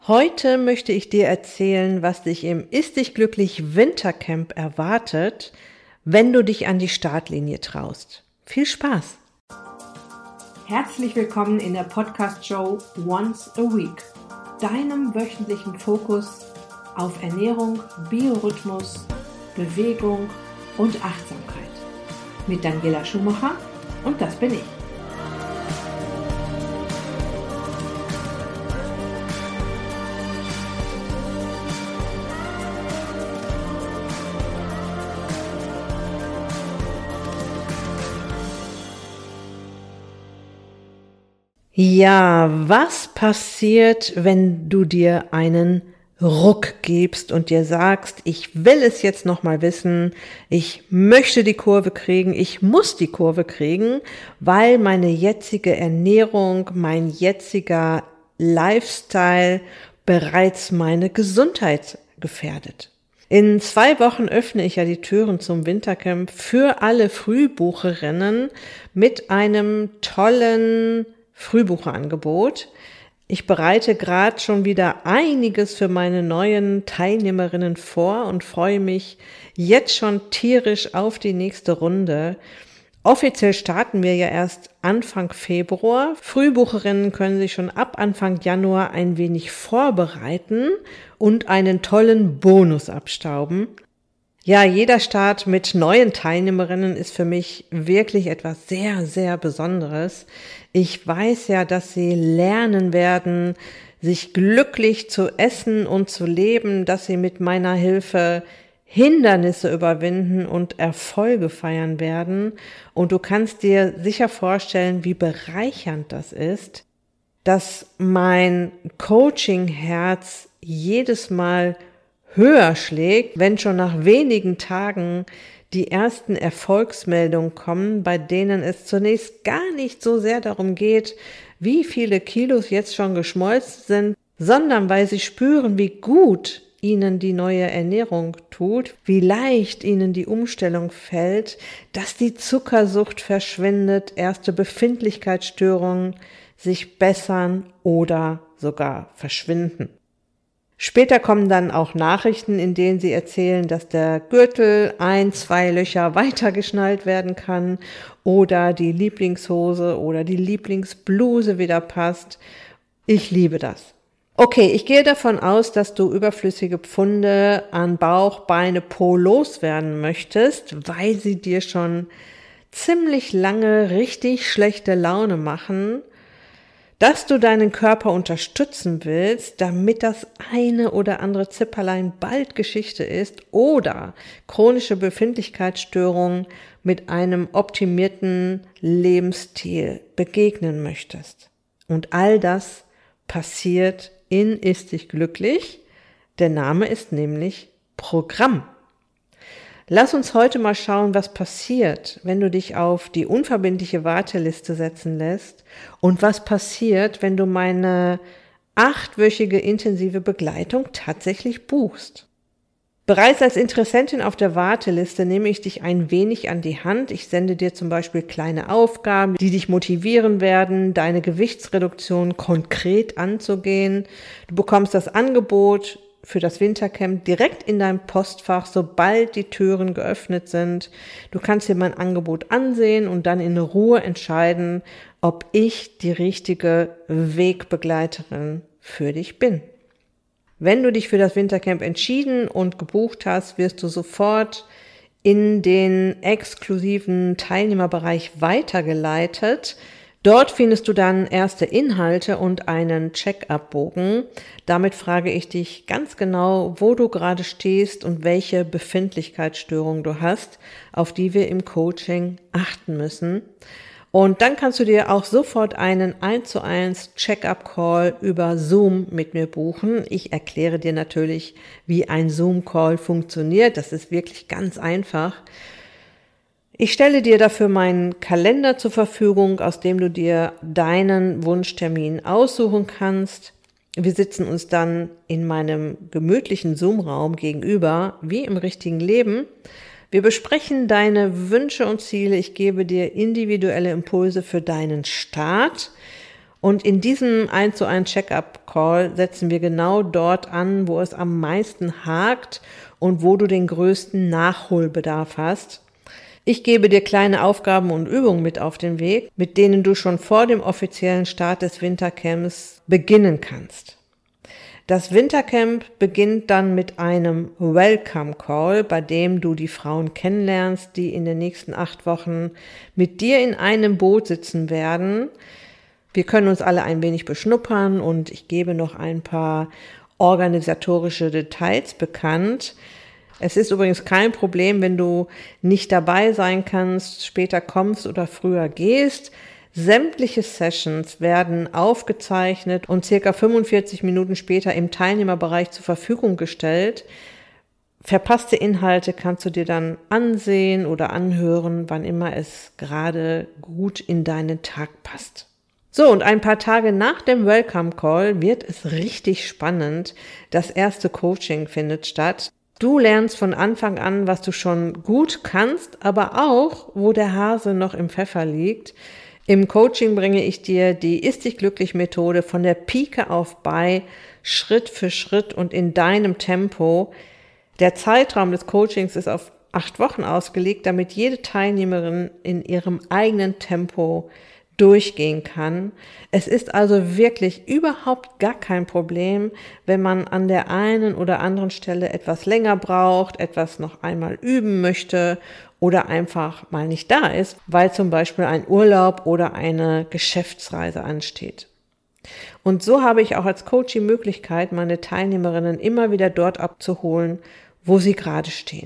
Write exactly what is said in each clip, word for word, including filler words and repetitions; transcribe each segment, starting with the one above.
Heute möchte ich dir erzählen, was dich im Ist dich glücklich Wintercamp erwartet, wenn du dich an die Startlinie traust. Viel Spaß! Herzlich willkommen in der Podcast-Show Once a Week, deinem wöchentlichen Fokus auf Ernährung, Biorhythmus, Bewegung und Achtsamkeit. Mit Daniela Schumacher und das bin ich. Ja, was passiert, wenn du dir einen Ruck gibst und dir sagst, ich will es jetzt nochmal wissen, ich möchte die Kurve kriegen, ich muss die Kurve kriegen, weil meine jetzige Ernährung, mein jetziger Lifestyle bereits meine Gesundheit gefährdet. In zwei Wochen öffne ich ja die Türen zum Wintercamp für alle Frühbucherinnen mit einem tollen Frühbucherangebot. Ich bereite gerade schon wieder einiges für meine neuen Teilnehmerinnen vor und freue mich jetzt schon tierisch auf die nächste Runde. Offiziell starten wir ja erst Anfang Februar. Frühbucherinnen können sich schon ab Anfang Januar ein wenig vorbereiten und einen tollen Bonus abstauben. Ja, jeder Start mit neuen Teilnehmerinnen ist für mich wirklich etwas sehr, sehr Besonderes. Ich weiß ja, dass sie lernen werden, sich glücklich zu essen und zu leben, dass sie mit meiner Hilfe Hindernisse überwinden und Erfolge feiern werden. Und du kannst dir sicher vorstellen, wie bereichernd das ist, dass mein Coaching-Herz jedes Mal höher schlägt, wenn schon nach wenigen Tagen die ersten Erfolgsmeldungen kommen, bei denen es zunächst gar nicht so sehr darum geht, wie viele Kilos jetzt schon geschmolzen sind, sondern weil sie spüren, wie gut ihnen die neue Ernährung tut, wie leicht ihnen die Umstellung fällt, dass die Zuckersucht verschwindet, erste Befindlichkeitsstörungen sich bessern oder sogar verschwinden. Später kommen dann auch Nachrichten, in denen sie erzählen, dass der Gürtel ein, zwei Löcher weiter geschnallt werden kann oder die Lieblingshose oder die Lieblingsbluse wieder passt. Ich liebe das. Okay, ich gehe davon aus, dass du überflüssige Pfunde an Bauch, Beine, Po loswerden möchtest, weil sie dir schon ziemlich lange richtig schlechte Laune machen, dass du deinen Körper unterstützen willst, damit das eine oder andere Zipperlein bald Geschichte ist oder chronische Befindlichkeitsstörungen mit einem optimierten Lebensstil begegnen möchtest. Und all das passiert in Ist dich glücklich. Der Name ist nämlich Programm. Lass uns heute mal schauen, was passiert, wenn du dich auf die unverbindliche Warteliste setzen lässt und was passiert, wenn du meine achtwöchige intensive Begleitung tatsächlich buchst. Bereits als Interessentin auf der Warteliste nehme ich dich ein wenig an die Hand. Ich sende dir zum Beispiel kleine Aufgaben, die dich motivieren werden, deine Gewichtsreduktion konkret anzugehen. Du bekommst das Angebot für das Wintercamp direkt in deinem Postfach, sobald die Türen geöffnet sind. Du kannst dir mein Angebot ansehen und dann in Ruhe entscheiden, ob ich die richtige Wegbegleiterin für dich bin. Wenn du dich für das Wintercamp entschieden und gebucht hast, wirst du sofort in den exklusiven Teilnehmerbereich weitergeleitet. Dort findest du dann erste Inhalte und einen Check-up-Bogen. Damit frage ich dich ganz genau, wo du gerade stehst und welche Befindlichkeitsstörung du hast, auf die wir im Coaching achten müssen. Und dann kannst du dir auch sofort einen eins zu eins Check-up-Call über Zoom mit mir buchen. Ich erkläre dir natürlich, wie ein Zoom-Call funktioniert. Das ist wirklich ganz einfach. Ich stelle dir dafür meinen Kalender zur Verfügung, aus dem du dir deinen Wunschtermin aussuchen kannst. Wir sitzen uns dann in meinem gemütlichen Zoom-Raum gegenüber, wie im richtigen Leben. Wir besprechen deine Wünsche und Ziele. Ich gebe dir individuelle Impulse für deinen Start Und in diesem eins zu eins Check-up-Call setzen wir genau dort an, wo es am meisten hakt und wo du den größten Nachholbedarf hast. Ich gebe dir kleine Aufgaben und Übungen mit auf den Weg, mit denen du schon vor dem offiziellen Start des Wintercamps beginnen kannst. Das Wintercamp beginnt dann mit einem Welcome Call, bei dem du die Frauen kennenlernst, die in den nächsten acht Wochen mit dir in einem Boot sitzen werden. Wir können uns alle ein wenig beschnuppern und ich gebe noch ein paar organisatorische Details bekannt. Es ist übrigens kein Problem, wenn du nicht dabei sein kannst, später kommst oder früher gehst. Sämtliche Sessions werden aufgezeichnet und circa fünfundvierzig Minuten später im Teilnehmerbereich zur Verfügung gestellt. Verpasste Inhalte kannst du dir dann ansehen oder anhören, wann immer es gerade gut in deinen Tag passt. So, und ein paar Tage nach dem Welcome Call wird es richtig spannend. Das erste Coaching findet statt. Du lernst von Anfang an, was du schon gut kannst, aber auch, wo der Hase noch im Pfeffer liegt. Im Coaching bringe ich dir die Ist-Dich-Glücklich-Methode von der Pike auf bei, Schritt für Schritt und in deinem Tempo. Der Zeitraum des Coachings ist auf acht Wochen ausgelegt, damit jede Teilnehmerin in ihrem eigenen Tempo durchgehen kann. Es ist also wirklich überhaupt gar kein Problem, wenn man an der einen oder anderen Stelle etwas länger braucht, etwas noch einmal üben möchte oder einfach mal nicht da ist, weil zum Beispiel ein Urlaub oder eine Geschäftsreise ansteht. Und so habe ich auch als Coach die Möglichkeit, meine Teilnehmerinnen immer wieder dort abzuholen, wo sie gerade stehen.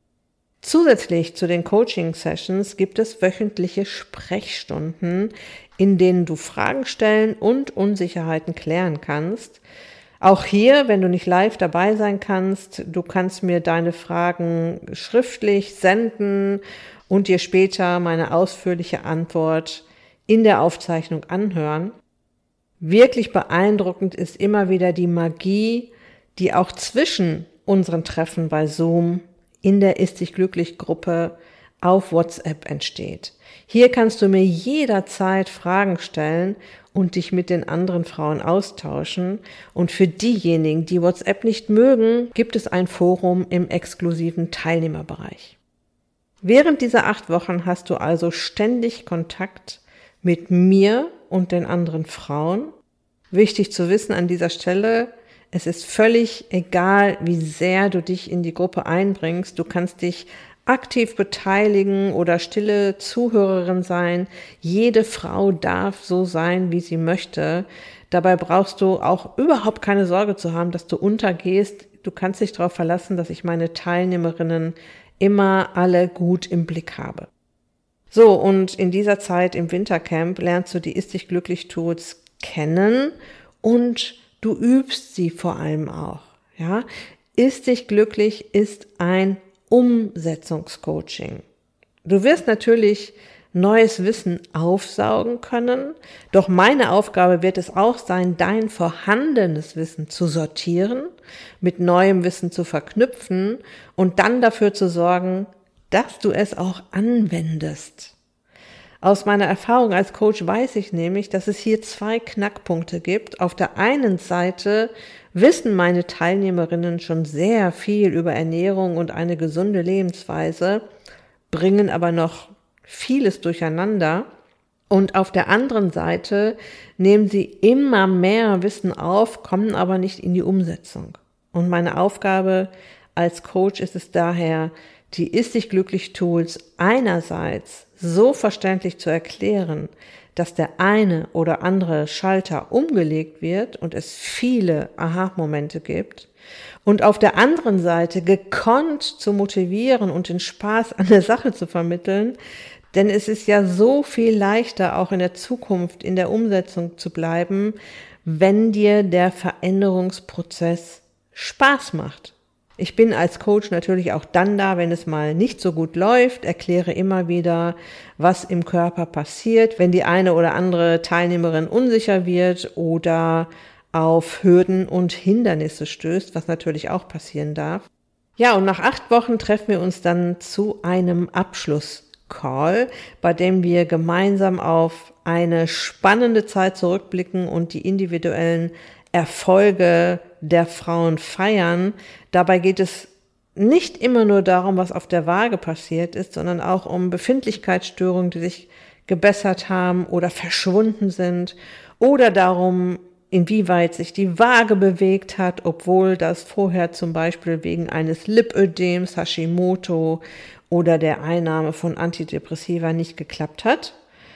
Zusätzlich zu den Coaching-Sessions gibt es wöchentliche Sprechstunden, in denen du Fragen stellen und Unsicherheiten klären kannst. Auch hier, wenn du nicht live dabei sein kannst, du kannst mir deine Fragen schriftlich senden und dir später meine ausführliche Antwort in der Aufzeichnung anhören. Wirklich beeindruckend ist immer wieder die Magie, die auch zwischen unseren Treffen bei Zoom in der Ist-Dich-Glücklich-Gruppe auf WhatsApp entsteht. Hier kannst du mir jederzeit Fragen stellen und dich mit den anderen Frauen austauschen. Und für diejenigen, die WhatsApp nicht mögen, gibt es ein Forum im exklusiven Teilnehmerbereich. Während dieser acht Wochen hast du also ständig Kontakt mit mir und den anderen Frauen. Wichtig zu wissen an dieser Stelle, es ist völlig egal, wie sehr du dich in die Gruppe einbringst. Du kannst dich aktiv beteiligen oder stille Zuhörerin sein. Jede Frau darf so sein, wie sie möchte. Dabei brauchst du auch überhaupt keine Sorge zu haben, dass du untergehst. Du kannst dich darauf verlassen, dass ich meine Teilnehmerinnen immer alle gut im Blick habe. So, und in dieser Zeit im Wintercamp lernst du die Ist-Dich-Glücklich-Tools kennen und du übst sie vor allem auch. Ja, Ist-Dich-Glücklich ist ein Umsetzungscoaching. Du wirst natürlich neues Wissen aufsaugen können, doch meine Aufgabe wird es auch sein, dein vorhandenes Wissen zu sortieren, mit neuem Wissen zu verknüpfen und dann dafür zu sorgen, dass du es auch anwendest. Aus meiner Erfahrung als Coach weiß ich nämlich, dass es hier zwei Knackpunkte gibt. Auf der einen Seite wissen meine Teilnehmerinnen schon sehr viel über Ernährung und eine gesunde Lebensweise, bringen aber noch vieles durcheinander. Und auf der anderen Seite nehmen sie immer mehr Wissen auf, kommen aber nicht in die Umsetzung. Und meine Aufgabe als Coach ist es daher, die Ist-Dich-Glücklich-Tools einerseits so verständlich zu erklären, dass der eine oder andere Schalter umgelegt wird und es viele Aha-Momente gibt und auf der anderen Seite gekonnt zu motivieren und den Spaß an der Sache zu vermitteln, denn es ist ja so viel leichter, auch in der Zukunft in der Umsetzung zu bleiben, wenn dir der Veränderungsprozess Spaß macht. Ich bin als Coach natürlich auch dann da, wenn es mal nicht so gut läuft, erkläre immer wieder, was im Körper passiert, wenn die eine oder andere Teilnehmerin unsicher wird oder auf Hürden und Hindernisse stößt, was natürlich auch passieren darf. Ja, und nach acht Wochen treffen wir uns dann zu einem Abschluss Call, bei dem wir gemeinsam auf eine spannende Zeit zurückblicken und die individuellen Erfolge der Frauen feiern. Dabei geht es nicht immer nur darum, was auf der Waage passiert ist, sondern auch um Befindlichkeitsstörungen, die sich gebessert haben oder verschwunden sind, oder darum, inwieweit sich die Waage bewegt hat, obwohl das vorher zum Beispiel wegen eines Lipödems, Hashimoto oder der Einnahme von Antidepressiva nicht geklappt hat.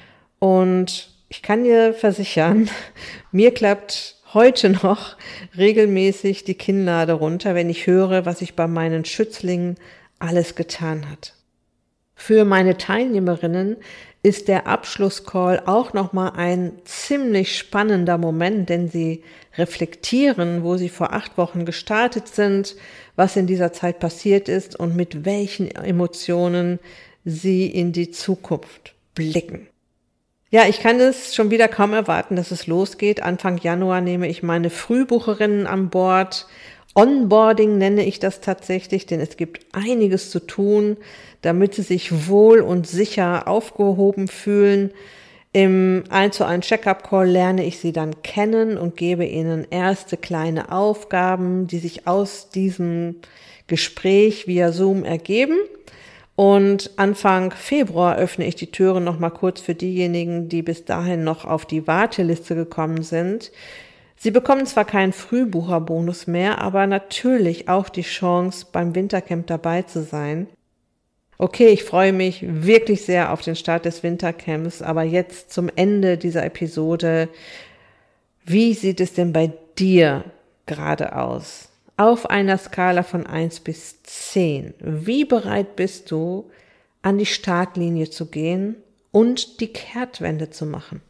Und ich kann dir versichern, mir klappt heute noch regelmäßig die Kinnlade runter, wenn ich höre, was sich bei meinen Schützlingen alles getan hat. Für meine Teilnehmerinnen ist der Abschlusscall auch nochmal ein ziemlich spannender Moment, denn sie reflektieren, wo sie vor acht Wochen gestartet sind, was in dieser Zeit passiert ist und mit welchen Emotionen sie in die Zukunft blicken. Ja, ich kann es schon wieder kaum erwarten, dass es losgeht. Anfang Januar nehme ich meine Frühbucherinnen an Bord. Onboarding nenne ich das tatsächlich, denn es gibt einiges zu tun, damit sie sich wohl und sicher aufgehoben fühlen. Im eins zu eins Check-up-Call lerne ich sie dann kennen und gebe ihnen erste kleine Aufgaben, die sich aus diesem Gespräch via Zoom ergeben. Und Anfang Februar öffne ich die Türen noch mal kurz für diejenigen, die bis dahin noch auf die Warteliste gekommen sind. Sie bekommen zwar keinen Frühbucherbonus mehr, aber natürlich auch die Chance, beim Wintercamp dabei zu sein. Okay, ich freue mich wirklich sehr auf den Start des Wintercamps, aber jetzt zum Ende dieser Episode, wie sieht es denn bei dir gerade aus? Auf einer Skala von eins bis zehn, wie bereit bist du, an die Startlinie zu gehen und die Kehrtwende zu machen?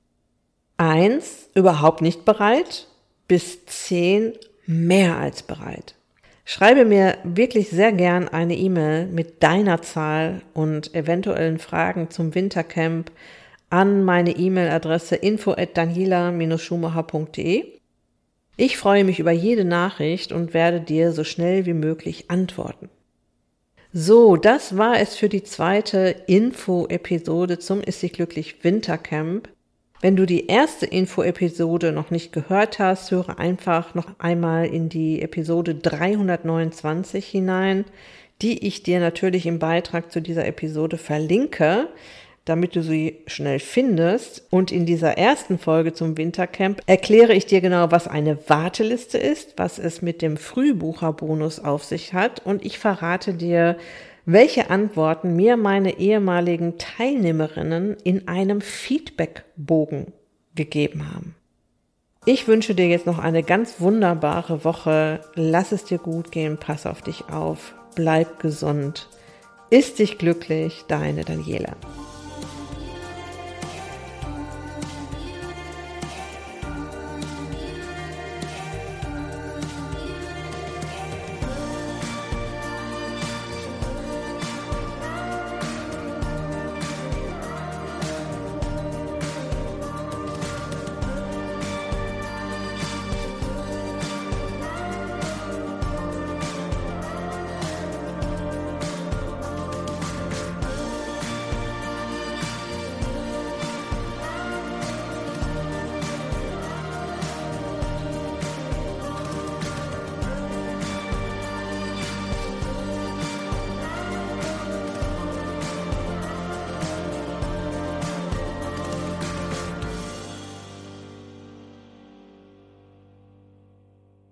eins, überhaupt nicht bereit, bis zehn, mehr als bereit. Schreibe mir wirklich sehr gern eine E-Mail mit deiner Zahl und eventuellen Fragen zum Wintercamp an meine E-Mail-Adresse info at daniela dash schumacher punkt de. Ich freue mich über jede Nachricht und werde dir so schnell wie möglich antworten. So, das war es für die zweite Info-Episode zum Ist sich glücklich Wintercamp. Wenn du die erste Info-Episode noch nicht gehört hast, höre einfach noch einmal in die Episode dreihundertneunundzwanzig hinein, die ich dir natürlich im Beitrag zu dieser Episode verlinke, damit du sie schnell findest. Und in dieser ersten Folge zum Wintercamp erkläre ich dir genau, was eine Warteliste ist, was es mit dem Frühbucherbonus auf sich hat, und ich verrate dir, welche Antworten mir meine ehemaligen Teilnehmerinnen in einem Feedbackbogen gegeben haben. Ich wünsche dir jetzt noch eine ganz wunderbare Woche. Lass es dir gut gehen, pass auf dich auf, bleib gesund. Ist dich glücklich, deine Daniela.